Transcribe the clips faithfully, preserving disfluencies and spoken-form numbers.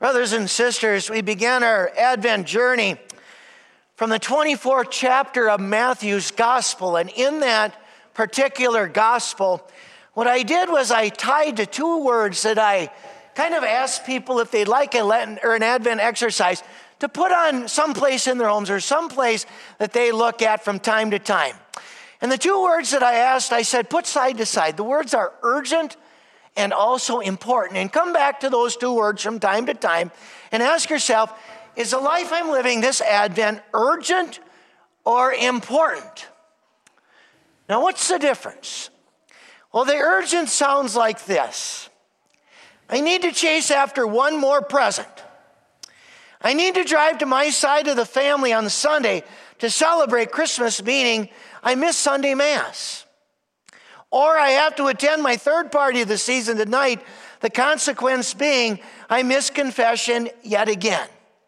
Brothers and sisters, we began our Advent journey from the twenty-fourth chapter of Matthew's Gospel. And in that particular Gospel, what I did was I tied to two words that I kind of asked people if they'd like a Lenten or an Advent exercise to put on someplace in their homes or someplace that they look at from time to time. And the two words that I asked, I said, put side to side. The words are urgent and also important. And come back to those two words from time to time and ask yourself, is the life I'm living this Advent urgent or important? Now, what's the difference? Well, the urgent sounds like this. I need to chase after one more present. I need to drive to my side of the family on Sunday to celebrate Christmas, meaning I miss Sunday Mass. Or I have to attend my third party of the season tonight, the consequence being I miss confession yet again.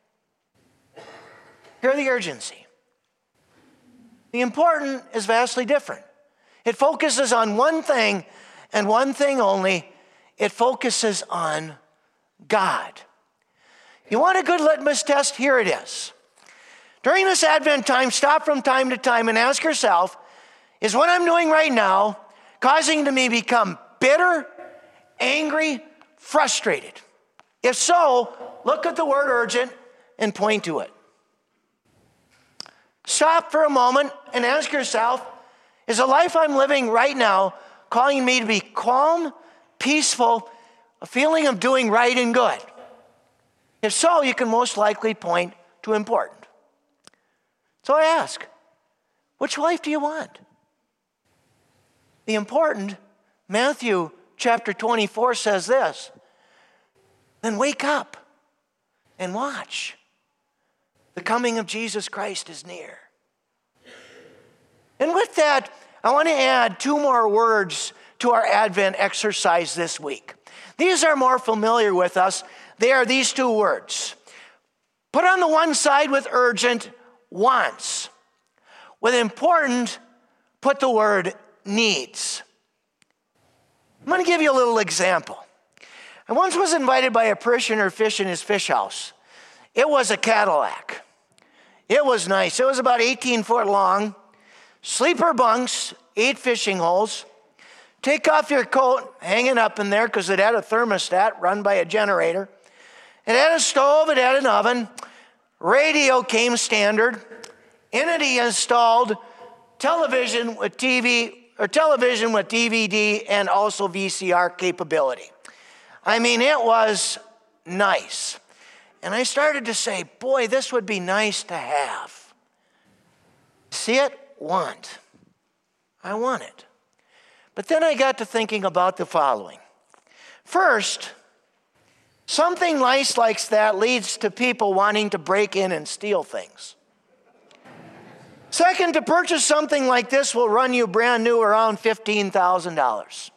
Hear the urgency. The important is vastly different. It focuses on one thing and one thing only. It focuses on God. You want a good litmus test? Here it is. During this Advent time, stop from time to time and ask yourself, is what I'm doing right now causing to me become bitter, angry, frustrated? If so, look at the word urgent and point to it. Stop for a moment and ask yourself, is the life I'm living right now calling me to be calm, peaceful, a feeling of doing right and good? If so, you can most likely point to important. So I ask, which life do you want? The important, Matthew chapter twenty-four says this, then wake up and watch. The coming of Jesus Christ is near. And with that, I want to add two more words to our Advent exercise this week. These are more familiar with us. They are these two words. Put on the one side with urgent, wants. With important, put the word needs. I'm going to give you a little example. I once was invited by a parishioner to fish in his fish house. It was a Cadillac. It was nice. It was about eighteen foot long. Sleeper bunks, eight fishing holes. Take off your coat, hang it up in there because it had a thermostat run by a generator. It had a stove, it had an oven. Radio came standard. In it he installed television with T V, or television with D V D and also V C R capability. I mean, it was nice. And I started to say, boy, this would be nice to have. See it? Want. I want it. But then I got to thinking about the following. First, something nice like that leads to people wanting to break in and steal things. Second, to purchase something like this will run you brand new around fifteen thousand dollars.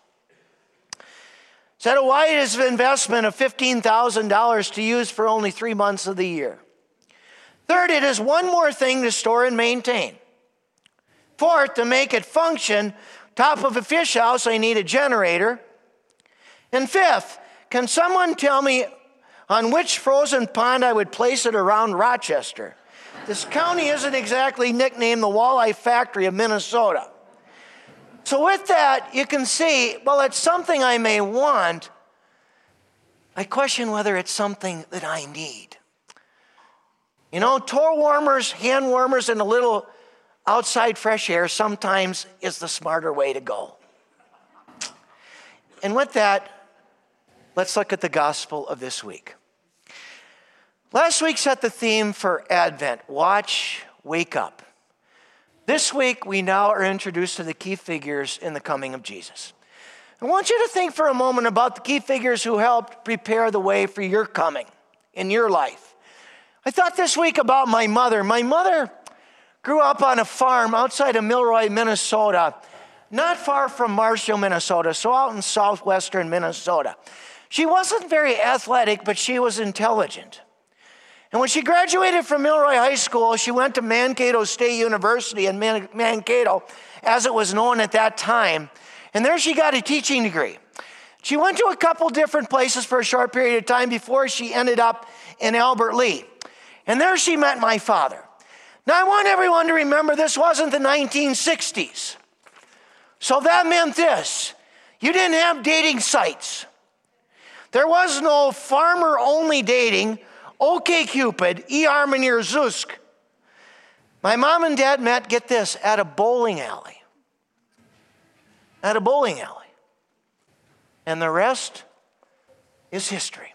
It's at a wide investment of fifteen thousand dollars to use for only three months of the year. Third, it is one more thing to store and maintain. Fourth, to make it function, top of a fish house, I need a generator. And fifth, can someone tell me on which frozen pond I would place it around Rochester? This county isn't exactly nicknamed the Walleye Factory of Minnesota. So with that, you can see, well, it's something I may want. I question whether it's something that I need. You know, toe warmers, hand warmers, and a little outside fresh air sometimes is the smarter way to go. And with that, let's look at the gospel of this week. Last week set the theme for Advent, watch, wake up. This week, we now are introduced to the key figures in the coming of Jesus. I want you to think for a moment about the key figures who helped prepare the way for your coming in your life. I thought this week about my mother. My mother grew up on a farm outside of Milroy, Minnesota, not far from Marshall, Minnesota, so out in southwestern Minnesota. She wasn't very athletic, but she was intelligent. And when she graduated from Milroy High School, she went to Mankato State University in Man- Mankato, as it was known at that time. And there she got a teaching degree. She went to a couple different places for a short period of time before she ended up in Albert Lea. And there she met my father. Now I want everyone to remember this wasn't the nineteen sixties. So that meant this. You didn't have dating sites. There was no farmer-only dating, OkCupid, eHarmony, or Zoosk. My mom and dad met, get this, at a bowling alley. At a bowling alley. And the rest is history.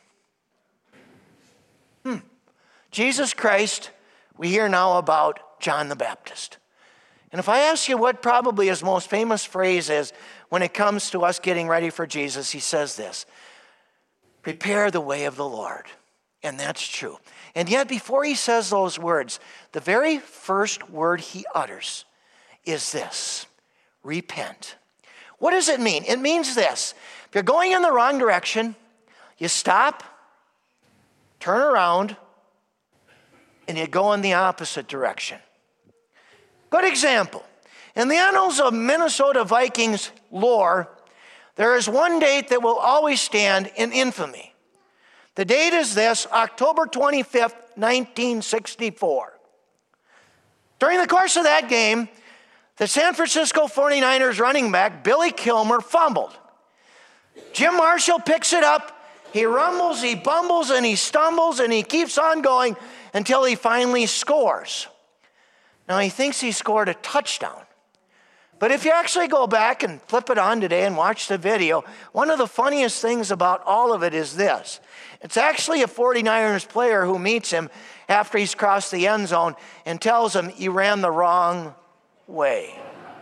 Hmm. Jesus Christ, we hear now about John the Baptist. And if I ask you what probably his most famous phrase is when it comes to us getting ready for Jesus, he says this, prepare the way of the Lord. And that's true. And yet before he says those words, the very first word he utters is this, repent. What does it mean? It means this. If you're going in the wrong direction, you stop, turn around, and you go in the opposite direction. Good example. In the annals of Minnesota Vikings lore, there is one date that will always stand in infamy. The date is this, October twenty-fifth, nineteen sixty-four. During the course of that game, the San Francisco forty-niners running back, Billy Kilmer, fumbled. Jim Marshall picks it up. He rumbles, he bumbles, and he stumbles, and he keeps on going until he finally scores. Now, he thinks he scored a touchdown. But if you actually go back and flip it on today and watch the video, one of the funniest things about all of it is this. It's actually a forty-niners player who meets him after he's crossed the end zone and tells him, you ran the wrong way.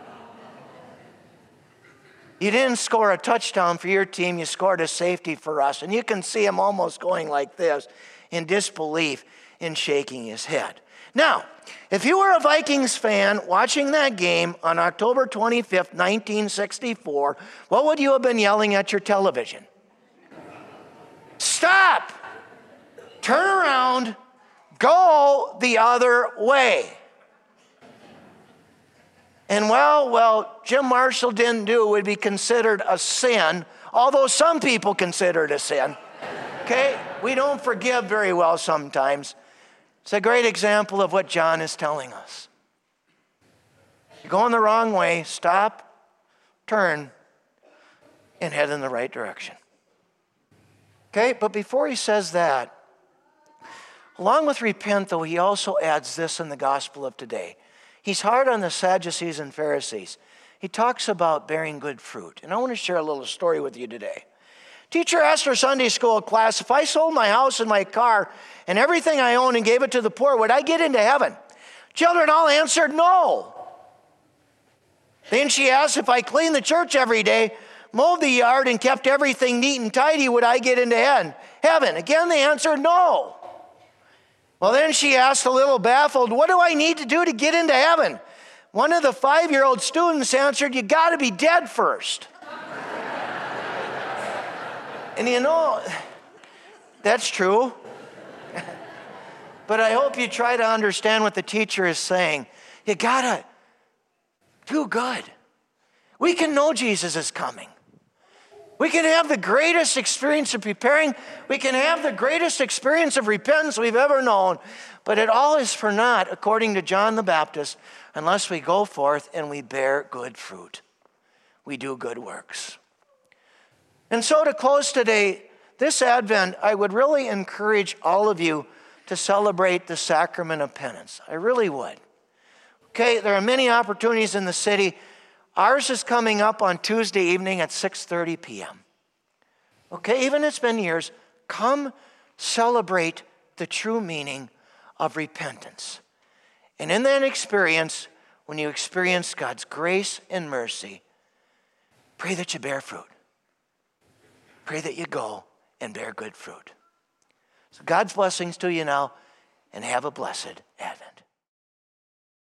You didn't score a touchdown for your team, you scored a safety for us. And you can see him almost going like this in disbelief and shaking his head. Now, if you were a Vikings fan watching that game on October twenty-fifth, nineteen sixty-four, what would you have been yelling at your television? Stop! Turn around, go the other way. And well, well, Jim Marshall didn't do would be considered a sin, although some people consider it a sin. Okay? We don't forgive very well sometimes. It's a great example of what John is telling us. You're going the wrong way, stop, turn, and head in the right direction. Okay, but before he says that, along with repent, though, he also adds this in the gospel of today. He's hard on the Sadducees and Pharisees. He talks about bearing good fruit. And I want to share a little story with you today. Teacher asked her Sunday school class, if I sold my house and my car and everything I own and gave it to the poor, would I get into heaven? Children all answered no. Then she asked, if I cleaned the church every day, mowed the yard, and kept everything neat and tidy, would I get into heaven? Again, they answered no. Well, then she asked, a little baffled, what do I need to do to get into heaven? One of the five-year-old students answered, you got to be dead first. And you know, that's true. But I hope you try to understand what the teacher is saying. You got to do good. We can know Jesus is coming. We can have the greatest experience of preparing. We can have the greatest experience of repentance we've ever known. But it all is for naught, according to John the Baptist, unless we go forth and we bear good fruit. We do good works. And so to close today, this Advent, I would really encourage all of you to celebrate the sacrament of penance. I really would. Okay, there are many opportunities in the city. Ours is coming up on Tuesday evening at six thirty p.m. Okay, even it's been years, come celebrate the true meaning of repentance. And in that experience, when you experience God's grace and mercy, pray that you bear fruit. Pray that you go and bear good fruit. So God's blessings to you now, and have a blessed Advent.